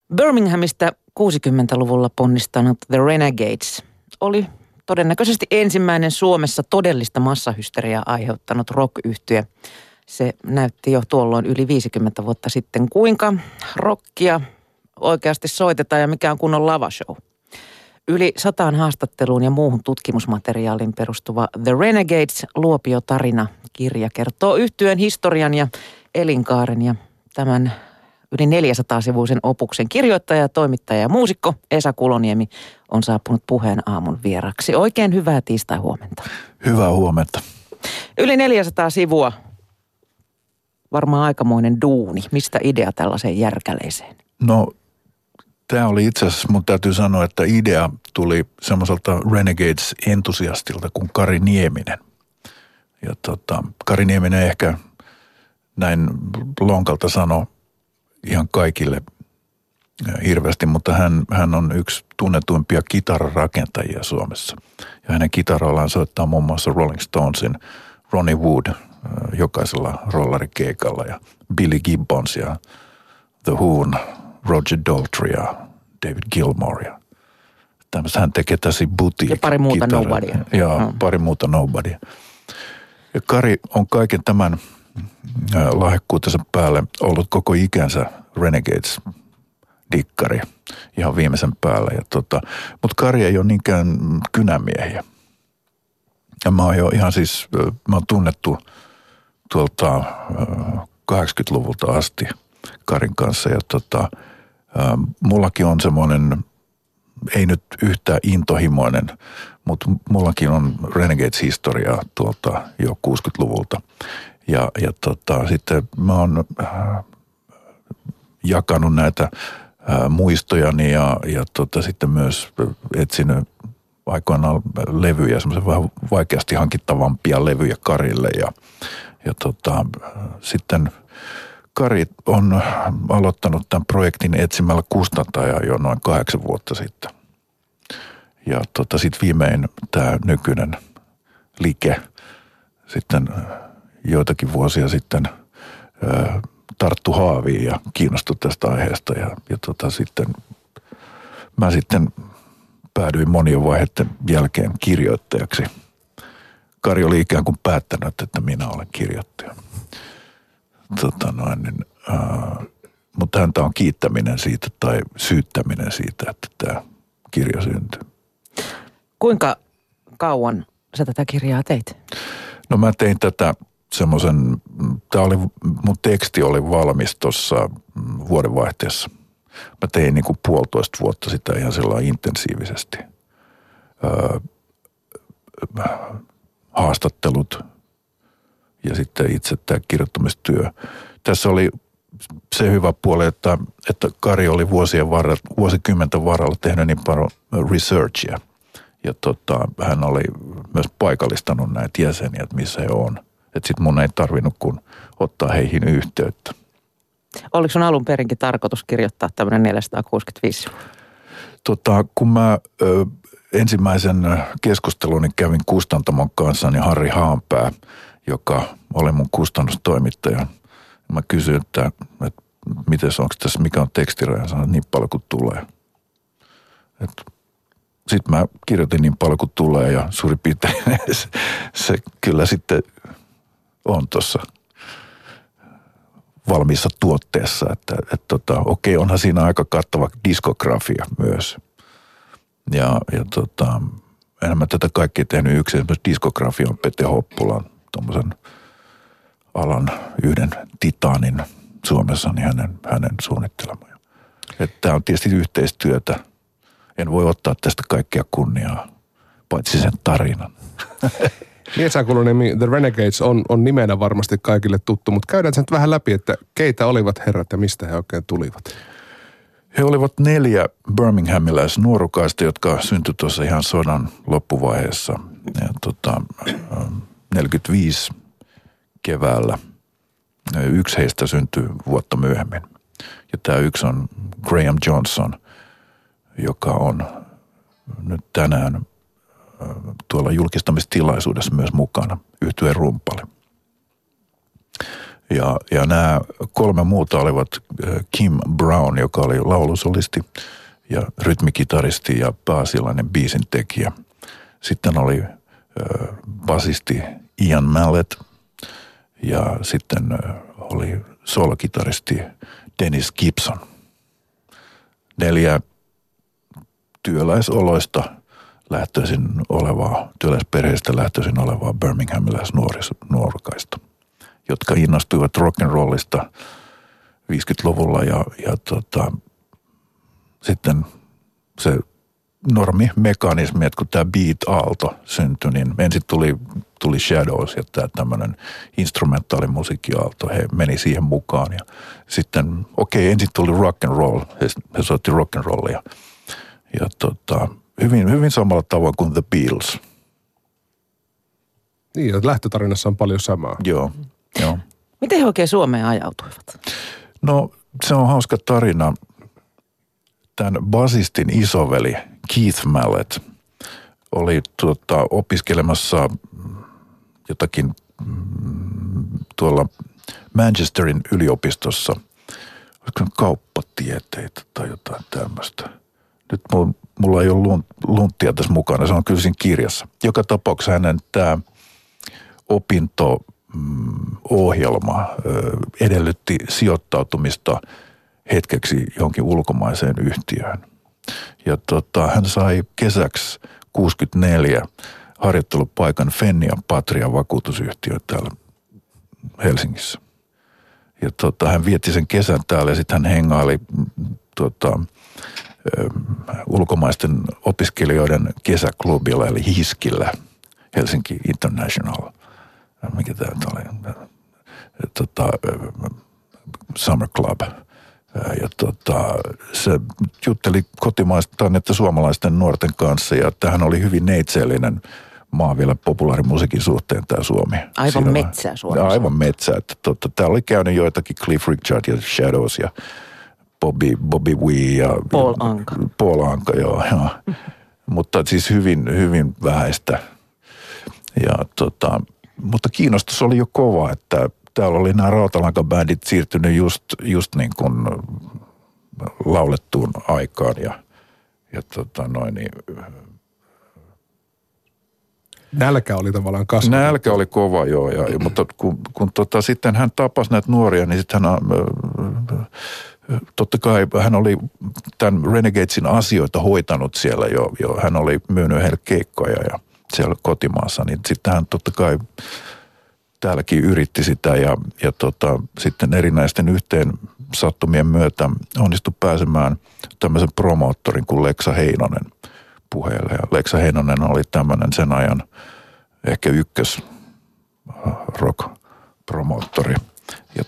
Birminghamista 60-luvulla ponnistanut The Renegades oli todennäköisesti ensimmäinen Suomessa todellista massahysteriaa aiheuttanut rock-yhtye. Se näytti jo tuolloin yli 50 vuotta sitten, kuinka rockia oikeasti soitetaan ja mikä on kunnon lavashow. Yli 100 haastatteluun ja muuhun tutkimusmateriaaliin perustuva The Renegades luopiotarina kirja kertoo yhtyeen historian ja elinkaaren, ja tämän yli 400-sivuisen opuksen kirjoittaja, toimittaja ja muusikko Esa Kuloniemi on saapunut Puheen aamun vieraksi. Oikein hyvää tiistai-huomenta. Hyvää huomenta. Yli 400 sivua. Varmaan aikamoinen duuni. Mistä idea tällaiseen järkäleeseen? No, tämä oli itse asiassa, mun täytyy sanoa, että idea tuli semmoiselta Renegades-entusiastilta kuin Kari Nieminen. Ja Kari Nieminen ehkä näin lonkalta sanoi ihan kaikille hirveästi, mutta hän on yksi tunnetuimpia kitararakentajia Suomessa. Ja hänen kitarallaan soittaa muun muassa Rolling Stonesin Ronnie Wood jokaisella rollarikeikalla ja Billy Gibbons ja The Who'n Roger Daltrey ja David Gilmour ja tämmöistä. Hän tekee tässä boutique. Ja pari muuta nobodyä. Joo, pari muuta nobodyä. Ja Kari on kaiken tämän lahjakkuutensa päälle ollut koko ikänsä Renegades-dikkari ihan viimeisen päälle. Mutta Kari ei ole niinkään kynämiehiä. Ja mä oon jo ihan siis, mä oon tunnettu tuolta 80-luvulta asti Karin kanssa. Ja mullakin on semmoinen, ei nyt yhtään intohimoinen, mutta mullakin on Renegades-historiaa tuolta jo 60-luvulta. Ja sitten mä oon jakanut näitä muistojani ja sitten myös etsinyt aikoinaan levyjä, semmoisen vähän vaikeasti hankittavampia levyjä Karille. Ja sitten Kari on aloittanut tämän projektin etsimällä kustantajaa jo noin 8 vuotta sitten. Ja sitten viimein tämä nykyinen Like sitten joitakin vuosia sitten tarttu haaviin ja kiinnostui tästä aiheesta. Ja sitten mä sitten päädyin monien vaiheiden jälkeen kirjoittajaksi. Kari oli ikään kuin päättänyt, että minä olen kirjoittaja. Mutta häntä on kiittäminen siitä tai syyttäminen siitä, että tämä kirja syntyi. Kuinka kauan sä tätä kirjaa teit? No mä tein tätä semmoisen, mun teksti oli valmis tuossa vuodenvaihteessa. Mä tein niin kuin 1,5 vuotta sitä ihan sellainen intensiivisesti. Haastattelut ja sitten itse tämä kirjoittamistyö. Tässä oli se hyvä puoli, että Kari oli vuosikymmenten varrella tehnyt niin paljon researchia. Ja hän oli myös paikallistanut näitä jäseniä, että missä he on. Että sit mun ei tarvinnut kun ottaa heihin yhteyttä. Oliko sun alun perinkin tarkoitus kirjoittaa tämmöinen 465 sivua? Kun mä ensimmäisen keskusteluni kävin kustantamon kanssa, niin Harri Haanpää, joka oli mun kustannustoimittaja, mä kysyin, että onko tässä, mikä on tekstiraja, sanoin, että niin paljon kuin tulee. Sitten mä kirjoitin niin paljon kuin tulee ja suurin piirtein se kyllä sitten on tuossa valmiissa tuotteessa, että okei, onhan siinä aika kattava diskografia myös. Ja enhän mä tätä kaikkea tehnyt yksin. Esimerkiksi diskografia on Pete Hoppulan, tuommoisen alan yhden titaanin Suomessa, niin hänen suunnittelema. Tämä on tietysti yhteistyötä. En voi ottaa tästä kaikkea kunniaa, paitsi sen tarinan. Esa Kuloniemi, The Renegades on nimenä varmasti kaikille tuttu, mutta käydään sen vähän läpi, että keitä olivat herrat ja mistä he oikein tulivat? He olivat 4 birminghamilaisnuorukaista, jotka syntyi tuossa ihan sodan loppuvaiheessa. Ja 45 keväällä. Yksi heistä syntyi vuotta myöhemmin. Ja tämä yksi on Graham Johnson, joka on nyt tänään tuolla julkistamistilaisuudessa myös mukana, yhtyeen rumpali. Ja nämä 3 muuta olivat Kim Brown, joka oli laulusolisti ja rytmikitaristi ja pääasiallinen biisintekijä. Sitten oli basisti Ian Mallett ja sitten oli soolokitaristi Dennis Gibson. 4 työläisoloista työläisperheestä lähtöisin olevaa birminghamilaisnuorukaista, jotka innostuivat rock'n'rollista 50-luvulla ja sitten se normimekanismi, että kun tämä beat-aalto syntyi, niin ensin tuli Shadows ja tämä tämmöinen instrumentaalimusiikkiaalto, he meni siihen mukaan ja sitten ensin tuli rock'n'roll, he soitti rock'n'rollia ja hyvin samalla tavoin kuin The Beatles. Niin, että lähtötarinassa on paljon samaa. Joo. Miten he oikein Suomeen ajautuivat? No, se on hauska tarina. Tämän basistin isoveli Keith Mallett oli opiskelemassa jotakin tuolla Manchesterin yliopistossa, kauppatieteitä tai jotain tämmöistä. Nyt mulla ei ole lunttia tässä mukana, se on kyllä siinä kirjassa. Joka tapauksessa hänen tämä opinto-ohjelma edellytti sijoittautumista hetkeksi johonkin ulkomaiseen yhtiöön. Ja hän sai kesäksi 1964 harjoittelupaikan Fennia Patria vakuutusyhtiö täällä Helsingissä. Ja hän vietti sen kesän täällä ja sitten hän hengaili ulkomaisten opiskelijoiden kesäklubilla eli Hiskillä, Helsinki International. Mikä tämä oli? Summer Club. Ja se jutteli kotimaisten että suomalaisten nuorten kanssa ja tämähän oli hyvin neitsellinen maa vielä populaarimusiikin suhteen tämä Suomi. Aivan metsää Suomessa. Aivan metsää. Täällä oli käynyt joitakin Cliff Richard ja Shadows ja Bobby Wee ja Paul Anka, joo. Mutta siis hyvin vähäistä. Ja mutta kiinnostus oli jo kova, että täällä oli nämä rautalankabändit siirtynyt just niin kuin laulettuun aikaan ja Nälkä oli tavallaan kasvanut. Nälkä oli kova, joo. Mutta kun sitten hän tapasi näitä nuoria, niin sitten hän totta kai hän oli tämän Renegadesin asioita hoitanut siellä jo. Hän oli myynyt heille keikkoja ja siellä kotimaassa, niin sitten hän totta kai täälläkin yritti sitä ja sitten erinäisten yhteen sattumien myötä onnistui pääsemään tämmöisen promoottorin kuin Leksa Heinonen puheelle. Ja Leksa Heinonen oli tämmöinen sen ajan ehkä ykkös rock-promoottori. Ja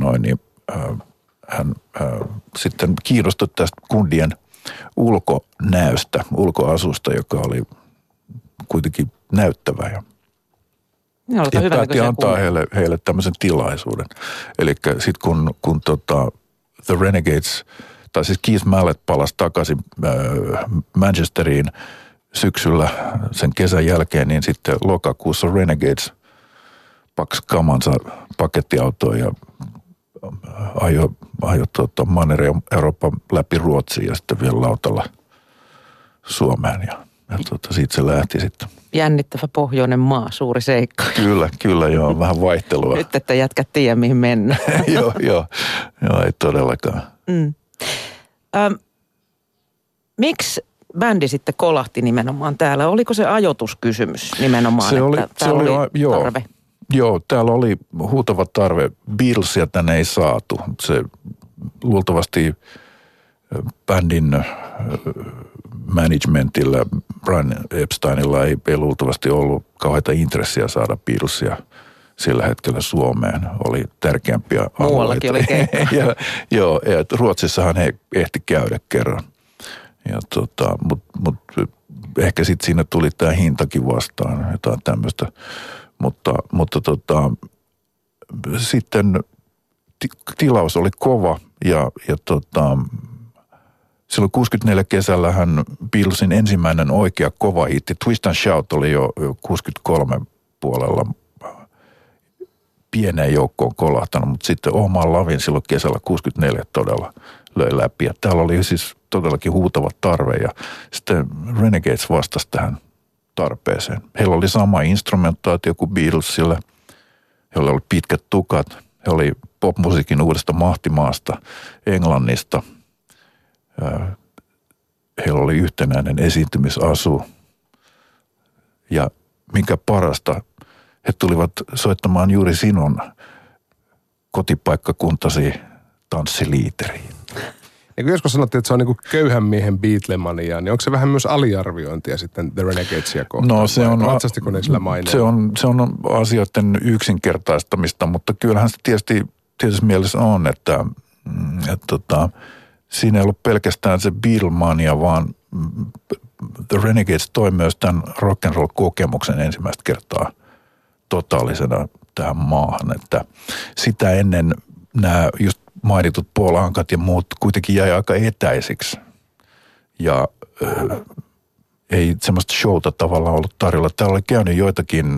hän sitten kiinnostui tästä kundien ulkonäöstä, ulkoasusta, joka oli kuitenkin näyttävä ja päätti antaa heille tämmöisen tilaisuuden. Eli sitten kun The Renegades, tai siis Keith Mallett palasi takaisin Manchesteriin syksyllä sen kesän jälkeen, niin sitten lokakuussa Renegades paksi kamansa pakettiautoon ja ajoi Manner-Euroopan läpi Ruotsiin ja sitten vielä lautalla Suomeen ja siitä se lähti sitten. Jännittävä pohjoinen maa, suuri seikka. Kyllä joo, vähän vaihtelua. Nyt, että jätkät tiedä, mihin mennään. joo, ei todellakaan. Miksi bändi sitten kolahti nimenomaan täällä? Oliko se ajoituskysymys nimenomaan, se oli tarve? Joo, täällä oli huutava tarve. Beatlesia tänne ei saatu. Se luultavasti bändin managementilla, Brian Epsteinilla ei luultavasti ollut kauheita intressiä saada Beatlesia sillä hetkellä Suomeen. Oli tärkeämpiä alueita. Muuallakin oli keikkoja. Joo, ja Ruotsissahan he ehti käydä kerran. Mutta ehkä sitten siinä tuli tämä hintakin vastaan, jotain tämmöistä. Mutta sitten tilaus oli kova ja silloin 64 kesällähän Beatlesin ensimmäinen oikea kova hitti, Twist and Shout, oli jo 63 puolella pieneen joukkoon kolahtanut, mutta sitten Oman Lavin silloin kesällä 64 todella löi läpi. Ja täällä oli siis todellakin huutava tarve ja sitten Renegades vastasi tähän tarpeeseen. Heillä oli sama instrumentaatio kuin Beatlesille. Heillä oli pitkät tukat. He oli popmusiikin uudesta mahtimaasta Englannista. Heillä oli yhtenäinen esiintymisasu. Ja minkä parasta, he tulivat soittamaan juuri sinun kotipaikkakuntasi tanssiliiteriin. Ja kun joskus sanottiin, että se on niin kuin köyhän miehen Beatlemania, niin onko se vähän myös aliarviointia sitten The Renegadesia kohtaan? No se on, se on asioiden yksinkertaistamista, mutta kyllähän se tietysti mielessä on, että siinä ei ollut pelkästään se Beatlemania, vaan The Renegades toi myös tämän rock'n'roll-kokemuksen ensimmäistä kertaa totaalisena tähän maahan, että sitä ennen nämä just mainitut Paul Ankat ja muut kuitenkin jäi aika etäisiksi ja ei semmoista showta tavallaan ollut tarjolla. Täällä oli käynyt joitakin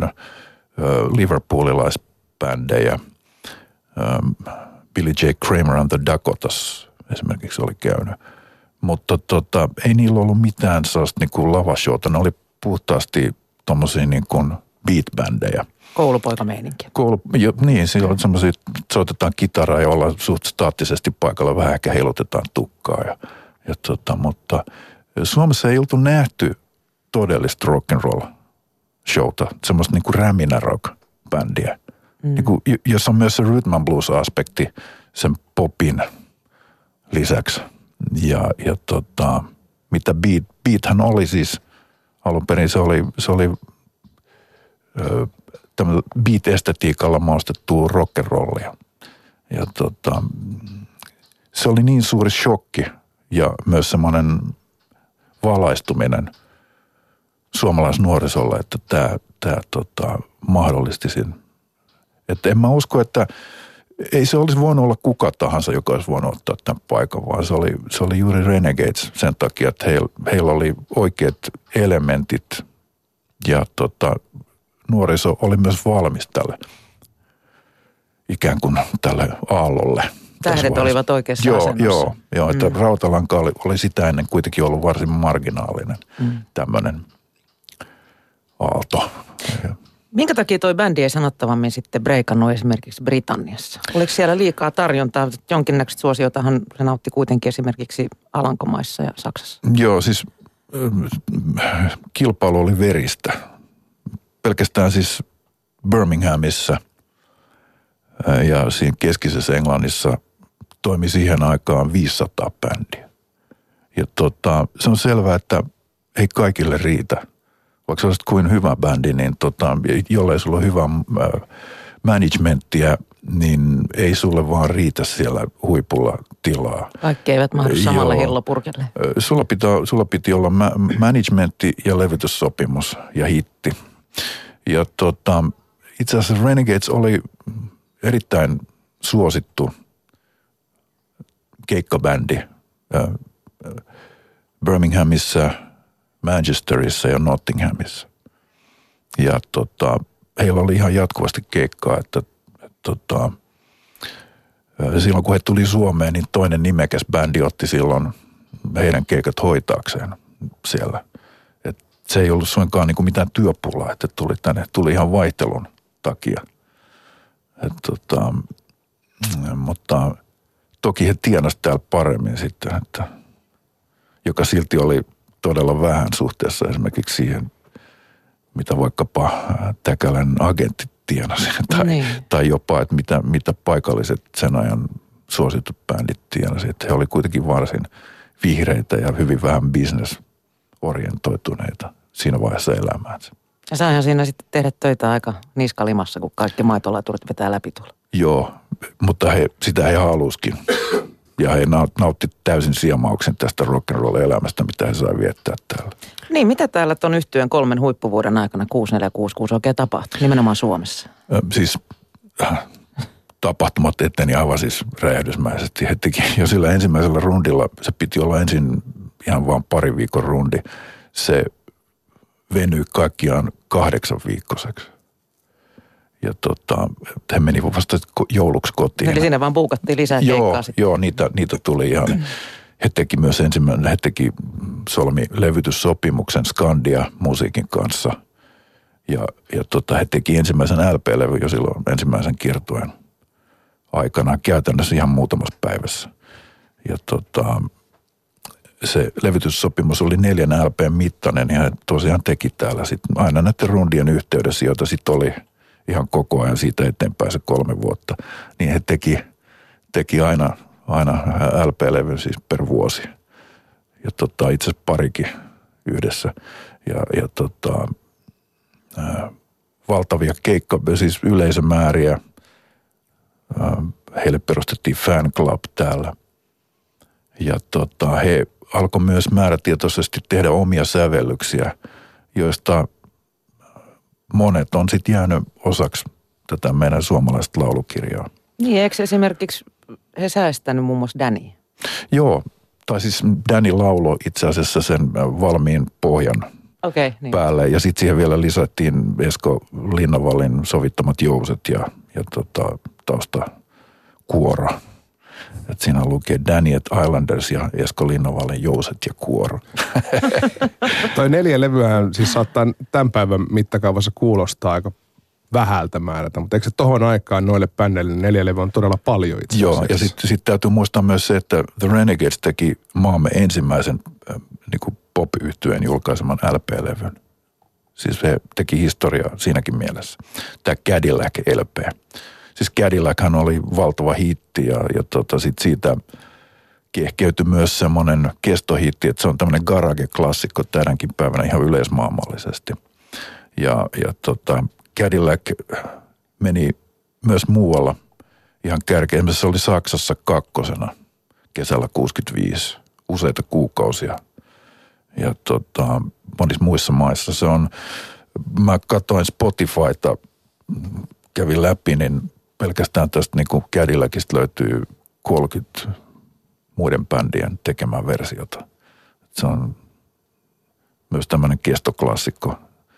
liverpoolilaisbändejä, Billy J. Kramer and the Dakotas esimerkiksi oli käynyt, mutta ei niillä ollut mitään sellaista niin kuin lavashowta, ne oli puhtaasti tommosia niin kuin beat-bändejä. Koulupoikameininki. Niin, siellä on semmoisia, soitetaan kitaraa ja ollaan suht staattisesti paikalla, vähän ehkä heilutetaan tukkaa. Mutta Suomessa ei oltu nähty todellista rock'n'roll-showta, semmoista niin kuin räminä rock-bändiä. Niin kuin, jossa on myös se rhythm and blues-aspekti sen popin lisäksi. Mitä beathän oli siis, alun perin se oli tämmöinen beat-estetiikalla maustettua rock'n'rollia. Ja se oli niin suuri shokki ja myös semmoinen valaistuminen suomalaisnuorisolla, että tämä mahdollisti sen. Että en mä usko, että ei se olisi voinut olla kuka tahansa, joka olisi voinut ottaa tämän paikan, vaan se oli juuri Renegades sen takia, että heillä oli oikeat elementit ja nuoriso oli myös valmis tälle ikään kuin tälle aallolle. Tähdet olivat oikeassa asennossa. Joo, että Rautalanka oli sitä ennen kuitenkin ollut varsin marginaalinen tämmöinen aalto. Minkä takia toi bändi ei sanottavammin sitten breikannut esimerkiksi Britanniassa? Oliko siellä liikaa tarjontaa? Jonkinnäköistä suosiotahan se nautti kuitenkin esimerkiksi Alankomaissa ja Saksassa. Joo, siis kilpailu oli veristä. Pelkästään siis Birminghamissa ja siinä keskisessä Englannissa toimi siihen aikaan 500 bändiä. Ja se on selvää, että ei kaikille riitä. Vaikka sä olisit kuin hyvä bändi, niin jollei sulla ole hyvä managementtia, niin ei sulle vaan riitä siellä huipulla tilaa. Kaikki eivät mahdu samalle hillopurkelle. Sulla piti olla managementti ja levytyssopimus ja hitti. Ja itse asiassa Renegades oli erittäin suosittu keikkabändi Birminghamissa, Manchesterissa ja Nottinghamissa. Ja heillä oli ihan jatkuvasti keikkaa, että silloin kun he tuli Suomeen, niin toinen nimekäs bändi otti silloin heidän keikat hoitaakseen siellä. Et se ei ollut suinkaan niin kuin mitään työpulaa, että tuli ihan vaihtelun takia. Mutta toki he tienasivat täällä paremmin sitten, että joka silti oli todella vähän suhteessa esimerkiksi siihen, mitä vaikkapa Täkälän agentti tienasi. Tai jopa, että mitä paikalliset sen ajan suositut bändit tienasi. Että he oli kuitenkin varsin vihreitä ja hyvin vähän business-orientoituneita siinä vaiheessa elämäänsä. Ja saihan siinä sitten tehdä töitä aika niskalimassa, kun kaikki maitolaturit vetää läpi tuolla. Joo, mutta sitä he halusikin. Ja he nautti täysin siemauksen tästä rock'n'roll-elämästä, mitä he sai viettää täällä. Niin, mitä täällä ton yhtyeen 3 huippuvuoden aikana 6466 oikein tapahtui, nimenomaan Suomessa? Siis tapahtumat eteni aivan siis räjähdysmäisesti. Hetikin jo sillä ensimmäisellä rundilla, se piti olla ensin ihan vaan 2 viikon rundi. Se venyi kaikkiaan 8 viikkoiseksi. Ja he meni vasta jouluksi kotiin. Eli siinä vaan buukattiin lisää keikkaa sitten. Joo, niitä tuli ihan. He teki myös he solmi levytyssopimuksen Skandia musiikin kanssa. Ja he teki ensimmäisen LP-levyn jo silloin ensimmäisen kiertueen aikana käytännössä ihan muutamassa päivässä. Ja se levytyssopimus oli 4 LP:n mittainen ja he tosiaan teki täällä sitten aina näiden rundien yhteydessä, joita sitten oli ihan koko ajan siitä eteenpäin se 3 vuotta. Niin he teki aina LP-levyn siis per vuosi. Ja itse asiassa parikin yhdessä. Ja valtavia siis yleisömääriä. Heille perustettiin fan club täällä. Ja he alkoi myös määrätietoisesti tehdä omia sävellyksiä, joista monet on sitten jäänyt osaksi tätä meidän suomalaista laulukirjaa. Niin, eikö esimerkiksi he säästänyt muun muassa Danny? Joo, tai siis Danny lauloi itse asiassa sen valmiin pohjan päälle. Ja sitten siihen vielä lisättiin Esko Linnavallin sovittamat jouset ja taustakuoro. Että siinä lukee Danny at Islanders ja Esko Linnavallin jouset ja kuoro. Toi 4 levyä siis saattaa tämän päivän mittakaavassa kuulostaa aika vähältä määrätä, mutta eikö se tohon aikaan noille bändeille 4 levyä on todella paljon itse asiassa? Joo, ja sitten täytyy muistaa myös se, että The Renegades teki maamme ensimmäisen niin pop-yhtyeen julkaiseman LP-levyn. Siis he teki historiaa siinäkin mielessä. Tämä Cadillac LP. Siis Cadillachan oli valtava hitti ja sitten siitä kehkeytyi myös semmoinen kestohitti, että se on tämmöinen garage-klassikko tänäkin päivänä ihan yleismaailmallisesti. Ja Cadillac meni myös muualla ihan kärkeen. Se oli Saksassa 2. kesällä 65 useita kuukausia. Ja monissa muissa maissa se on, mä katsoin Spotifyta, kävin läpi, niin pelkästään tästä niin kuin Cadillacista löytyy 30 muiden bändien tekemää versiota. Se on myös tämmöinen kestoklassikko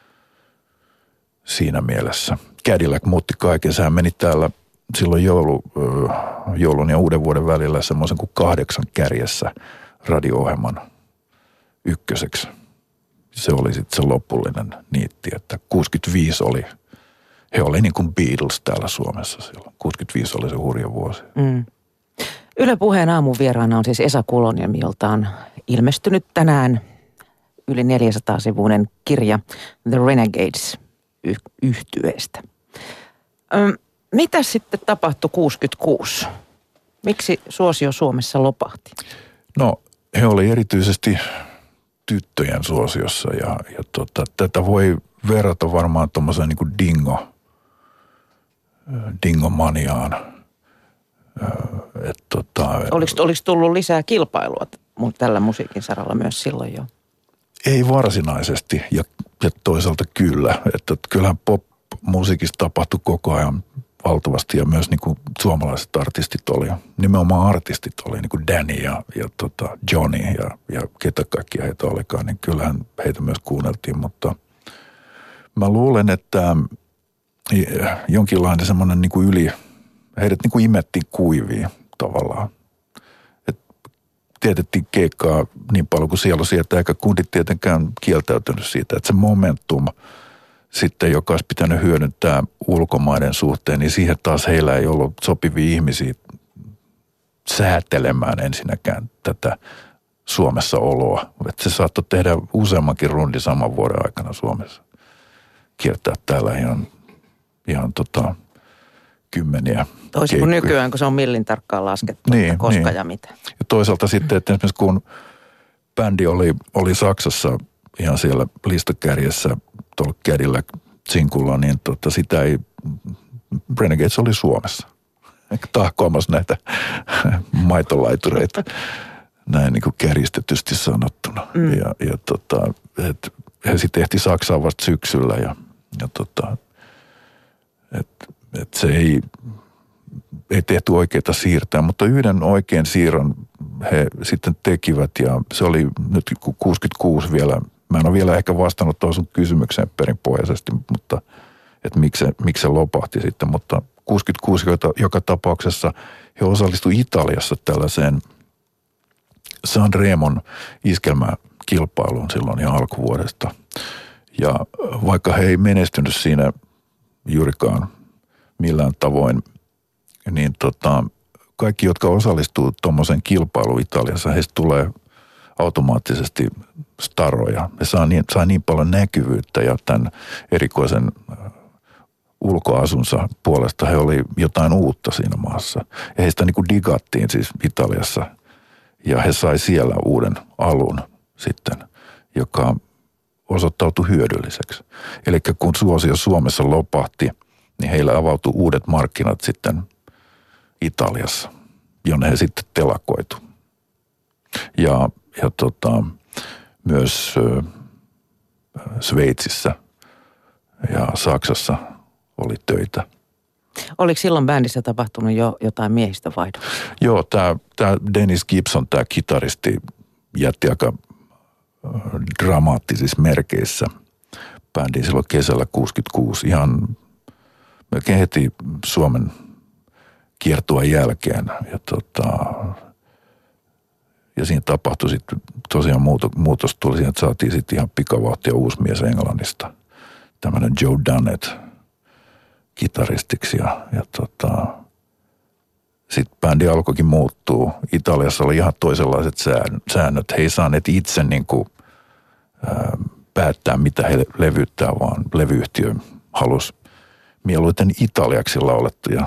siinä mielessä. Cadillac muutti kaiken. Sehän meni täällä silloin joulun ja uuden vuoden välillä semmoisen kuin 8 kärjessä radio-ohjelman ykköseksi. Se oli sitten se lopullinen niitti, että 65 oli, he oli niin kuin Beatles täällä Suomessa silloin. 65 oli se hurja vuosi. Yle Puheen aamun vieraana on siis Esa Kuloniemi, jolta on ilmestynyt tänään yli 400-sivuinen kirja The Renegades -yhtyeestä. Mitä sitten tapahtui 66? Miksi suosio Suomessa lopahti? No, he oli erityisesti tyttöjen suosiossa ja tätä voi verrata varmaan tuommoiseen niin kuin dingomaniaan. Oliko tullut lisää kilpailua tällä musiikin saralla myös silloin jo? Ei varsinaisesti ja toisaalta kyllä. Että kyllähän pop-musiikissa tapahtui koko ajan valtavasti ja myös niin kuin suomalaiset artistit oli, nimenomaan artistit oli niin kuin Danny ja Johnny ja ketä kaikkia heitä olikaan, niin kyllähän heitä myös kuunneltiin, mutta mä luulen, että jonkinlainen semmoinen niin kuin heidät niin kuin imettiin kuiviin tavallaan. Teetettiin keikkaa niin paljon kuin siellä sieltä, eikä kundit tietenkään kieltäytynyt siitä, että se momentum sitten, joka olisi pitänyt hyödyntää ulkomaiden suhteen, niin siihen taas heillä ei ollut sopivia ihmisiä säätelemään ensinnäkään tätä Suomessa oloa. Että se saattoi tehdä useammankin rundin saman vuoden aikana Suomessa. Kiertää täällä ihan kymmeniä toisin kuin nykyään, kun se on millin tarkkaan laskettu, niin, koska ja mitä. Ja toisaalta sitten, että esimerkiksi kun bändi oli Saksassa ihan siellä listakärjessä tuolla Cadillac-sinkulla, niin sitä ei, Renegades oli Suomessa. Tahkoamassa näitä maitolaitureita, näin niin kuin kärjistetysti sanottuna. He sitten ehti Saksaan vasta syksyllä ja se ei tehty oikeita siirtää, mutta yhden oikean siirron he sitten tekivät ja se oli nyt 66 vielä. Mä en ole vielä ehkä vastannut tuohon sun kysymykseen perinpohjaisesti, mutta että miksi se lopahti sitten, mutta 66 joka tapauksessa he osallistuivat Italiassa tällaiseen Sanremon iskelmäkilpailuun silloin ihan alkuvuodesta. Ja vaikka he ei menestynyt siinä juurikaan millään tavoin, niin kaikki, jotka osallistuu tuommoiseen kilpailuun Italiassa, heistä tulee automaattisesti staroja. He saa niin paljon näkyvyyttä ja tämän erikoisen ulkoasunsa puolesta he oli jotain uutta siinä maassa. Ja heistä niin kuin digattiin siis Italiassa ja he sai siellä uuden alun sitten, joka osoittautui hyödylliseksi. Eli kun suosio Suomessa lopahti, niin heillä avautui uudet markkinat sitten Italiassa, jonne he sitten telakoitu. Ja myös Sveitsissä ja Saksassa oli töitä. Oliko silloin bändissä tapahtunut jo jotain miehistövaihdoksia? Joo, tämä Dennis Gibson, tämä kitaristi, jätti aika dramaattisissa merkeissä bändiin silloin kesällä 66 ihan melkein heti Suomen kiertueen jälkeen. Ja siinä tapahtui sitten tosiaan muutos tuli siihen, että saatiin sitten ihan pikavauhtia uusi mies Englannista. Tämmöinen Joe Dunnett kitaristiksi ja sitten bändi alkoikin muuttuu. Italiassa oli ihan toisenlaiset säännöt. He ei saaneet itse niinku, päättää, mitä he levyttää, vaan levyyhtiö halusi mieluiten italiaksi laulettuja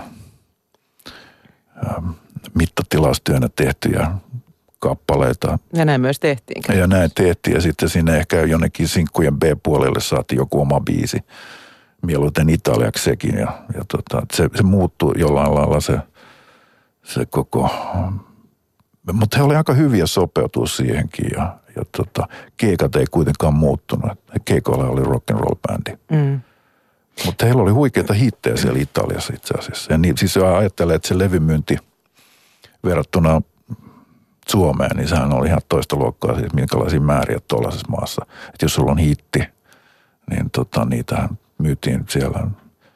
mittatilastyönä tehtyjä kappaleita. Ja näin myös tehtiin. Ja näin tehtiin ja sitten sinne ehkä jonnekin sinkkujen B-puolelle saatiin joku oma biisi. Mieluiten italiaksi sekin ja se muuttui jollain lailla se koko, mutta he oli aika hyviä sopeutua siihenkin ja keikat ei kuitenkaan muuttunut. Keikoilla oli rock and roll bändi. Mm. Mutta heillä oli huikeita hittejä siellä Italiassa itse asiassa. Ja niin, siis ajattelee, että se levymyynti verrattuna Suomeen, niin sehän oli ihan toista luokkaa siis minkälaisia määriä tuollaisessa maassa. Että jos sulla on hitti, niin niitähän myytiin siellä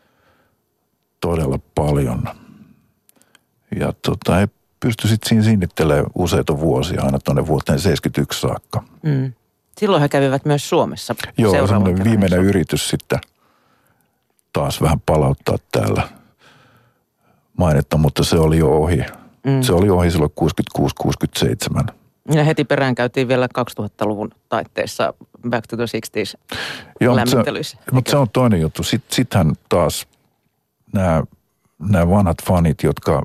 todella paljon. Ja he pystyi sitten siinä sinnittelemään useita vuosia, aina tuonne vuoteen 71 saakka. Mm. Silloin he kävivät myös Suomessa. Joo, semmoinen viimeinen yritys sitten taas vähän palauttaa täällä mainetta, mutta se oli jo ohi. Mm. Se oli ohi silloin 66-67. Ja heti perään käytiin vielä 2000-luvun taitteessa Back to the 60s lämmittelyissä. Mutta se on toinen juttu. Sittenhän taas nämä vanhat fanit, jotka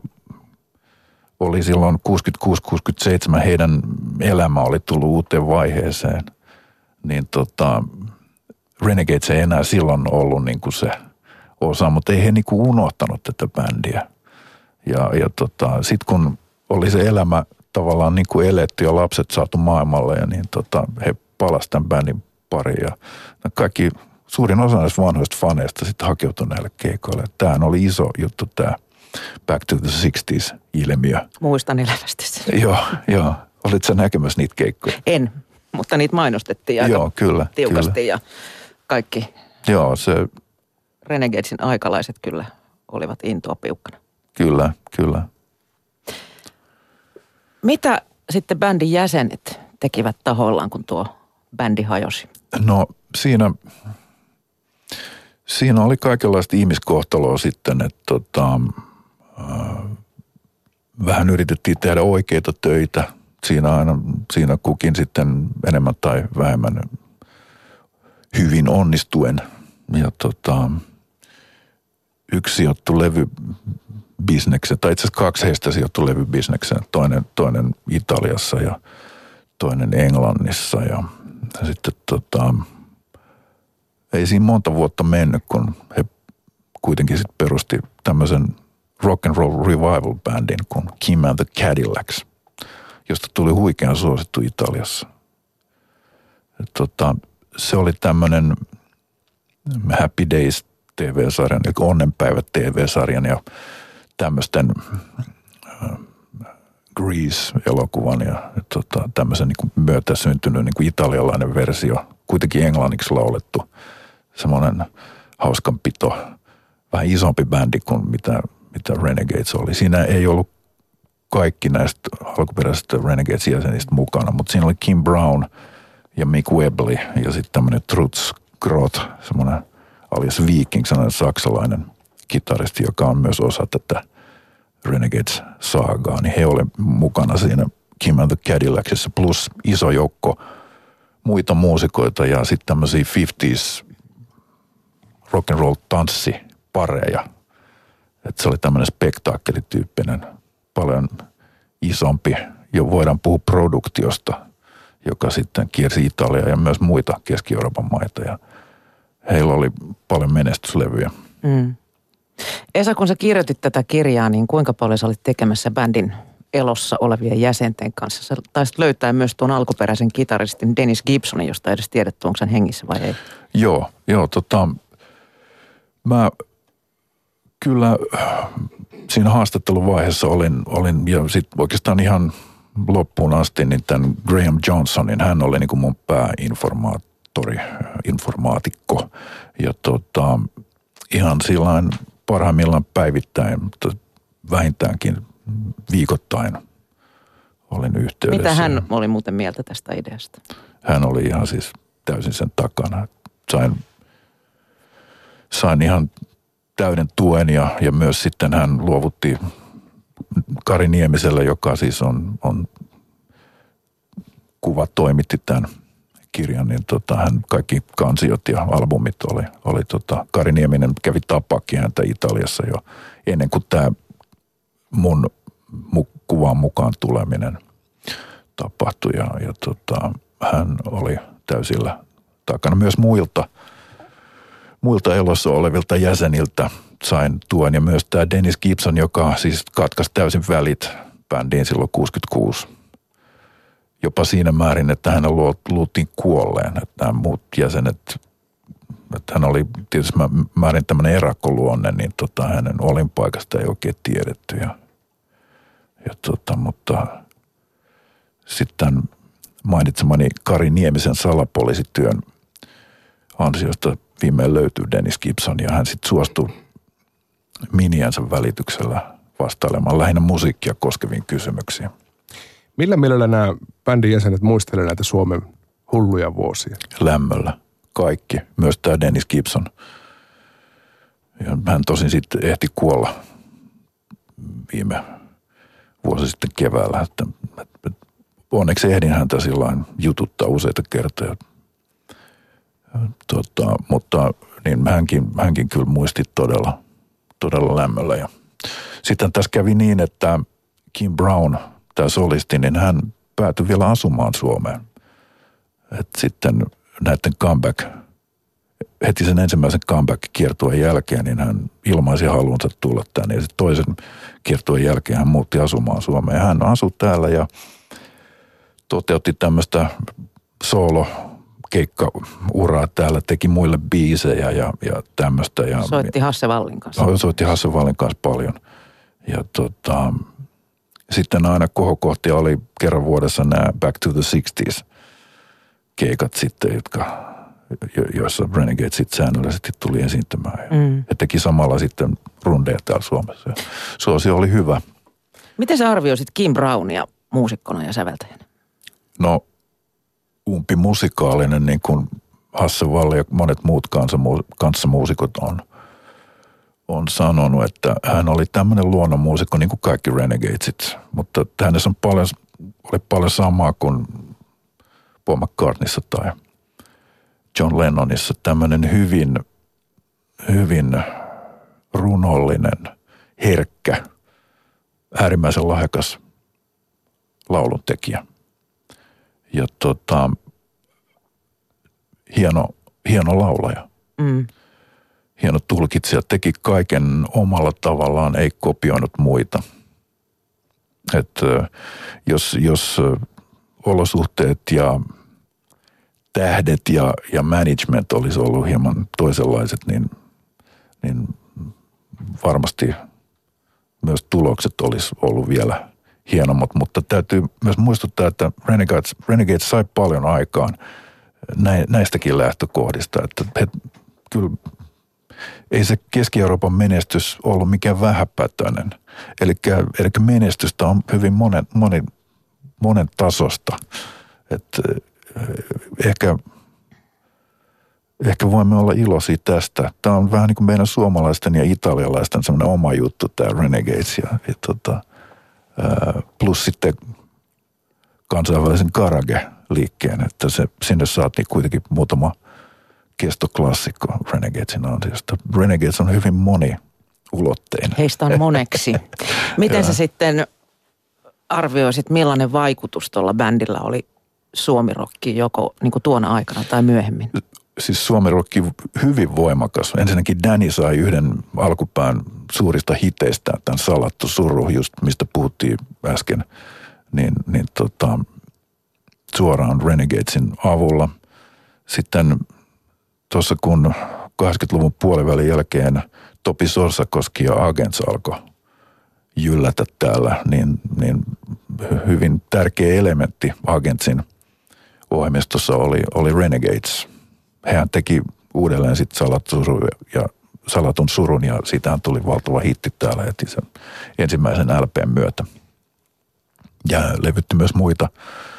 oli silloin 66-67, heidän elämä oli tullut uuteen vaiheeseen, niin Renegades ei enää silloin ollut niin kuin se osa, mutta ei he niin kuin unohtanut tätä bändiä. Ja sitten kun oli se elämä tavallaan niin kuin eletty ja lapset saatu maailmalle, ja niin he palasivat tämän bändin pariin. Ja kaikki, suurin osa näistä vanhoista faneista sitten hakeutui näille keikoille. Tämähän oli iso juttu, tämä Back to the 60s-ilmiö. Muistan elävästi sen. Joo. Olitko sä näkemässä niitä keikkoja? En, mutta niitä mainostettiin aika tiukasti kyllä. Ja kaikki Renegadesin aikalaiset kyllä olivat intoa piukkana. Kyllä. Mitä sitten bändin jäsenet tekivät tahoillaan, kun tuo bändi hajosi? No siinä oli kaikenlaista ihmiskohtaloa sitten, että vähän yritettiin tehdä oikeita töitä. Siinä kukin sitten enemmän tai vähemmän hyvin onnistuen. Ja yksi sijoittui levybisnekseen, tai itse asiassa 2 heistä sijoittui levybisnekseen. Toinen Italiassa ja toinen Englannissa. Ja sitten ei siinä monta vuotta mennyt, kun he kuitenkin sitten perusti tämmöisen rock and roll revival bandin kuin Kim and the Cadillacs, josta tuli huikean suosittu Italiassa. Se oli tämmöinen Happy Days TV-sarjan, eli Onnenpäivät TV-sarjan ja tämmöisten Grease-elokuvan ja tämmöisen niin myötä syntynyt niin kuin italialainen versio, kuitenkin englanniksi laulettu, semmoinen hauskanpito, vähän isompi bändi kuin mitä Renegades oli. Siinä ei ollut kaikki näistä alkuperäisistä Renegades jäsenistä mukana, mutta siinä oli Kim Brown ja Mick Webley ja sitten tämmöinen Trutz Groth, semmoinen alias Viking, sellainen saksalainen kitaristi, joka on myös osa tätä Renegades-saagaa, niin he olivat mukana siinä Kim and the Cadillacissa, plus iso joukko muita muusikoita ja sitten tämmöisiä 50s rock'n'roll tanssipareja. Että se oli tämmöinen spektaakkelityyppinen, paljon isompi, jo voidaan puhua produktiosta, joka sitten kiersi Italiaa ja myös muita Keski-Euroopan maita. Ja heillä oli paljon menestyslevyjä. Esa, kun sä kirjoitit tätä kirjaa, niin kuinka paljon sä olit tekemässä bändin elossa olevien jäsenten kanssa? Sä taisit löytää myös tuon alkuperäisen kitaristin Dennis Gibsonin, josta edes tiedetty, onko hän hengissä vai ei? Joo, mä kyllä siinä haastatteluvaiheessa olin ja sitten oikeastaan ihan loppuun asti, niin tämän Graham Johnsonin, hän oli niin kuin mun informaatikko. Ja ihan sillain parhaimmillaan päivittäin, mutta vähintäänkin viikoittain olin yhteydessä. Mitä hän oli muuten mieltä tästä ideasta? Hän oli ihan siis täysin sen takana. Sain ihan täyden tuen ja myös sitten hän luovutti Kari Niemiselle, joka siis on kuvatoimitti tämän kirjan, niin hän kaikki kansiot ja albumit oli Kari Nieminen kävi tapaakin häntä Italiassa jo ennen kuin tämä mun kuvan mukaan tuleminen tapahtui ja hän oli täysillä takana. Myös muilta elossa olevilta jäseniltä sain tuen ja myös tämä Dennis Gibson, joka siis katkaisi täysin välit bändiin silloin 66. Jopa siinä määrin, että hänen luultiin kuolleen, että nämä muut jäsenet, että hän oli tietysti määrin tämmöinen erakkoluonne, niin hänen olinpaikasta ei oikein tiedetty. Mutta sitten mainitsemani Kari Niemisen salapoliisityön ansiosta viimein löytyy Dennis Gibson ja hän sitten suostui miniänsä välityksellä vastailemaan lähinnä musiikkia koskeviin kysymyksiin. Millä mielellä nämä bändin jäsenet muistelevat näitä Suomen hulluja vuosia? Lämmöllä. Kaikki. Myös tämä Dennis Gibson. Ja hän tosin sitten ehti kuolla viime vuosi sitten keväällä. Että onneksi ehdin häntä sillain jututtaa useita kertoja. Mutta niin hänkin kyllä muisti todella lämmöllä. Ja sitten tässä kävi niin, että Kim Brown, tämä solisti, niin hän päätyi vielä asumaan Suomeen. Et sitten näiden heti sen ensimmäisen comeback-kiertueen jälkeen, niin hän ilmaisi halunsa tulla tänne. Ja sitten toisen kiertueen jälkeen hän muutti asumaan Suomeen. Hän asui täällä ja toteutti tämmöistä keikka-uraa täällä, teki muille biisejä ja tämmöistä. Soitti Hasse Wallin kanssa. Soitti Hasse Wallin kanssa paljon. Ja sitten aina kohokohtia oli kerran vuodessa nämä Back to the 60s keikat sitten, joissa Renegade sitten säännöllisesti tuli esiintymään. Ja teki samalla sitten rundeja täällä Suomessa. Ja suosio oli hyvä. Miten sä arvioisit Kim Brownia muusikkona ja säveltäjänä? No, umpimusikaalinen, niin kuin Hasse Wall ja monet muut kanssamuusikot on sanonut, että hän oli tämmöinen luonnonmuusikko niin kuin kaikki Renegadesit, mutta hänessä oli paljon samaa kuin Paul McCartneyssa tai John Lennonissa, tämmöinen hyvin runollinen, herkkä, äärimmäisen lahjakas lauluntekijä. Ja hieno laulaja. Hieno tulkitsija, teki kaiken omalla tavallaan, ei kopioinut muita. Että jos olosuhteet ja tähdet ja management olisi ollut hieman toisenlaiset, niin varmasti myös tulokset olisi ollut vielä hienommat. Mutta täytyy myös muistuttaa, että Renegades sai paljon aikaan näistäkin lähtökohdista, että he kyllä ei se Keski-Euroopan menestys ollut mikään vähäpätöinen. Eli menestystä on hyvin monen tasosta. Että ehkä voimme olla iloisia tästä. Tämä on vähän niin kuin meidän suomalaisten ja italialaisten semmoinen oma juttu, tämä Renegades. Plus sitten kansainvälisen Garage-liikkeen, että sinne saatiin kuitenkin muutama kestoklassikko Renegadesin ansiosta. Renegades on hyvin moniulotteinen. Heistä on moneksi. Miten sä sitten arvioisit, millainen vaikutus tuolla bändillä oli suomirokki joko niin kuin tuona aikana tai myöhemmin? Siis suomirokki hyvin voimakas. Ensinnäkin Danny sai yhden alkupään suurista hiteistä, tämän Salattu suru, just mistä puhuttiin äsken, niin suoraan Renegadesin avulla. Sitten tuossa kun 80-luvun puolivälin jälkeen Topi Sorsakoski ja Agents alkoi jyllätä täällä, niin hyvin tärkeä elementti Agentsin ohjelmistossa oli Renegades. Hän teki uudelleen sitten Salatun surun ja siitähän tuli valtava hitti täällä heti sen ensimmäisen LPn myötä. Ja levytti myös muita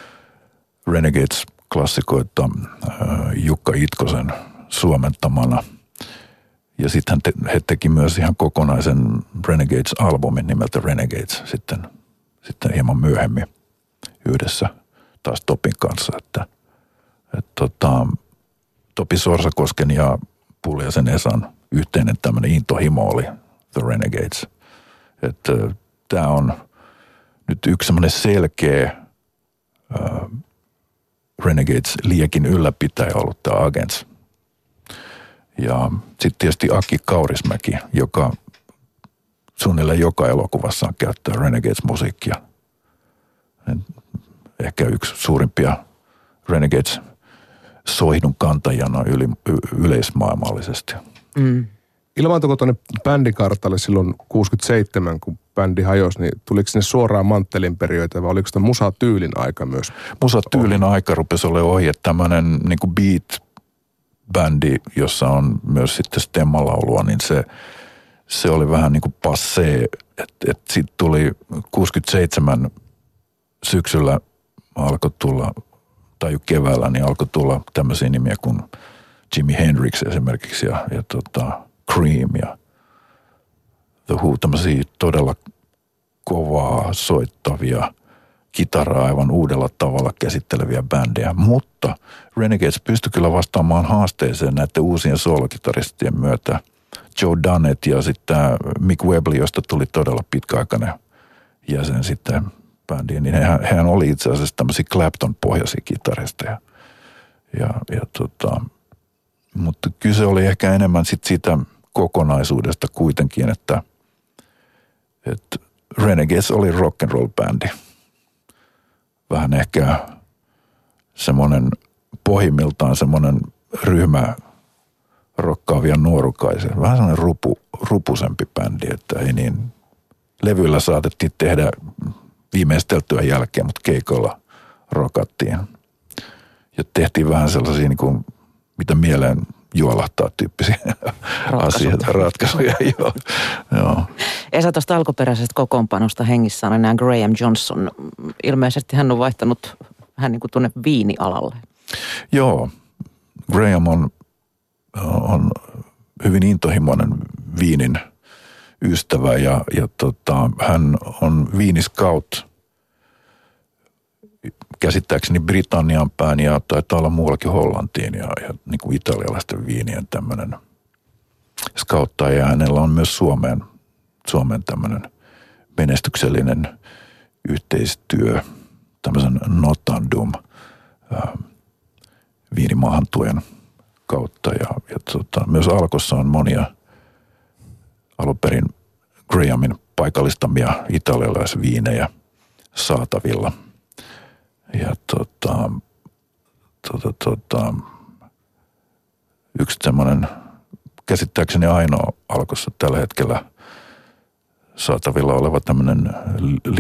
Renegades-klassikoita Jukka Itkosen suomentamana. Ja sitten he teki myös ihan kokonaisen Renegades-albumin nimeltä Renegades sitten hieman myöhemmin yhdessä taas Topin kanssa. Topi Sorsakosken ja Puljasen Esan yhteinen tämmöinen intohimo oli The Renegades. Tämä on nyt yksi semmoinen selkeä Renegades-liekin ylläpitäjä ollut tämä Agents. Ja sitten tietysti Aki Kaurismäki, joka suunnilleen joka elokuvassaan käyttää Renegades-musiikkia. Ehkä yksi suurimpia Renegades-soihdun kantajana yleismaailmallisesti. Ilmaantuiko tuonne bändikartalle silloin 67, kun bändi hajosi, niin tuliko sinne suoraan manttelinperiöitä vai oliko tämä musatyylin aika myös? Musatyylin aika rupesi olemaan ohi, että tämmöinen niin kuin beat-bändi, jossa on myös sitten stemmalaulua, niin se oli vähän niin kuin passé. Sitten tuli 67 syksyllä alkoi tulla, tai jo keväällä, niin alkoi tulla tämmöisiä nimiä kuin Jimi Hendrix esimerkiksi ja Cream ja The Who, tämmöisiä todella kovaa soittavia kitaraa aivan uudella tavalla käsitteleviä bändejä, mutta Renegades pystyi kyllä vastaamaan haasteeseen näiden uusien soolokitaristien myötä. Joe Dunnett ja sitten Mick Webley, josta tuli todella pitkäaikainen jäsen sitten bändiin, niin hän oli itse asiassa tämmöisiä Clapton-pohjaisia kitaristeja. Mutta kyse oli ehkä enemmän siitä kokonaisuudesta kuitenkin, että Renegades oli rock'n'roll-bändi. Vähän ehkä semmoinen pohjimmiltaan semmoinen ryhmä rokkaavia nuorukaisia. Vähän semmoinen rupusempi bändi, että ei niin. Levyillä saatettiin tehdä viimeisteltyä jälkeen, mutta keikoilla rokattiin. Ja tehtiin vähän sellaisia niin kuin, mitä mieleen juolahtaa tyyppisiä ratkaisuja. Joo. Esa, tuosta alkuperäisestä kokoonpanosta hengissä on enää Graham Johnson. Ilmeisesti hän on vaihtanut vähän niin kuin tuonne viinialalle. Joo, Graham on hyvin intohimoinen viinin ystävä ja hän on viiniscout käsittääkseni Britannian päin ja taitaa olla muuallakin Hollantiin ja niin kuin italialaisten viinien tämmöinen scouttaja. Hänellä on myös Suomen tämmöinen menestyksellinen yhteistyö tämmöisen Notandum viinimaahantuojan kautta ja myös Alkossa on monia alun perin Grahamin paikallistamia italialaisviinejä saatavilla. Ja yksi semmoinen käsittääkseni ainoa Alkossa tällä hetkellä saatavilla oleva tämmöinen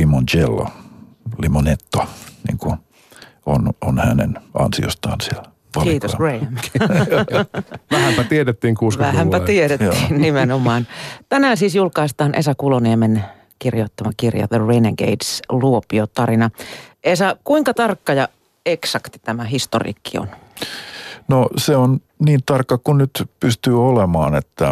limoncello, limonetto, niin kuin on hänen ansiostaan siellä. Kiitos Graham. Vähänpä tiedettiin 60-luvulla. Vähänpä tiedettiin nimenomaan. Tänään siis julkaistaan Esa Kuloniemen kirjoittama kirja The Renegades, luopiotarina. Esa, kuinka tarkka ja eksakti tämä historiikki on? No se on niin tarkka kuin nyt pystyy olemaan, että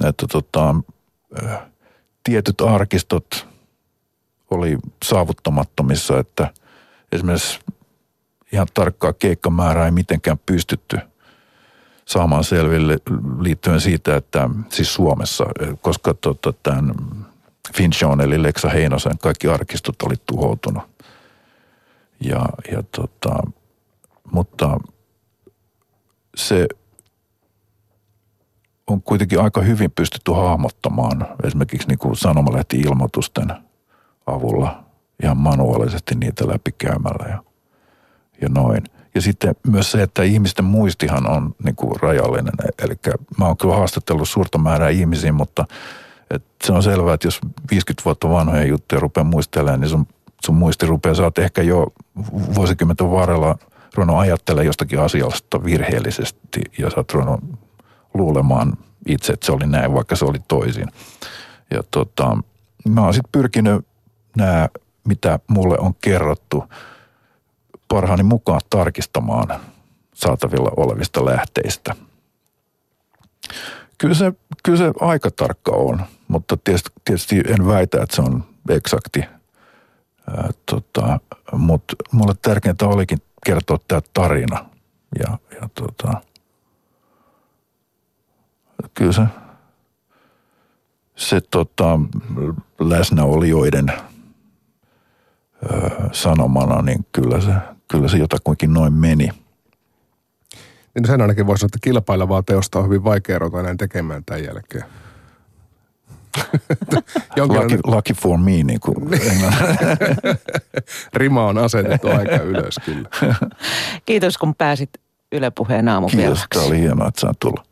tietyt arkistot oli saavuttamattomissa, että esimerkiksi ihan tarkkaa keikkamäärää ei mitenkään pystytty saamaan selville liittyen siitä, että siis Suomessa, koska tämän Finchon eli Lexa Heinosen kaikki arkistot oli tuhoutunut. Mutta se on kuitenkin aika hyvin pystytty hahmottamaan esimerkiksi niin kuin sanomalehti-ilmoitusten avulla ihan manuaalisesti niitä läpikäymällä ja noin. Ja sitten myös se, että ihmisten muistihan on niin kuin rajallinen. Eli mä oon kyllä haastatellut suurta määrää ihmisiä, mutta se on selvää, että jos 50 vuotta vanhoja juttuja rupeaa muistelemaan, niin sun muisti rupeaa, sä oot ehkä jo vuosikymmenten varrella ruvennut ajattelemaan jostakin asiasta virheellisesti ja sä oot ruvennut luulemaan itse, että se oli näin, vaikka se oli toisin. Ja mä oon sitten pyrkinyt nämä, mitä mulle on kerrottu, parhaani mukaan tarkistamaan saatavilla olevista lähteistä. Kyllä se aika tarkka on, mutta tietysti en väitä, että se on eksakti. Mutta mulle tärkeintä olikin kertoa tämä tarina. Kyllä se läsnäolijoiden sanomana, niin kyllä se jotakuinkin noin meni. Niin sen ainakin voisi sanoa, että kilpailevaa teosta on hyvin vaikea ruveta näin tekemään tämän jälkeen. Lucky for me, niin kuin rima on asetettu aika ylös kyllä. Kiitos, kun pääsit Yle Puheen aamuvieraksi. Kiitos, tämä oli hienoa, että saan tulla.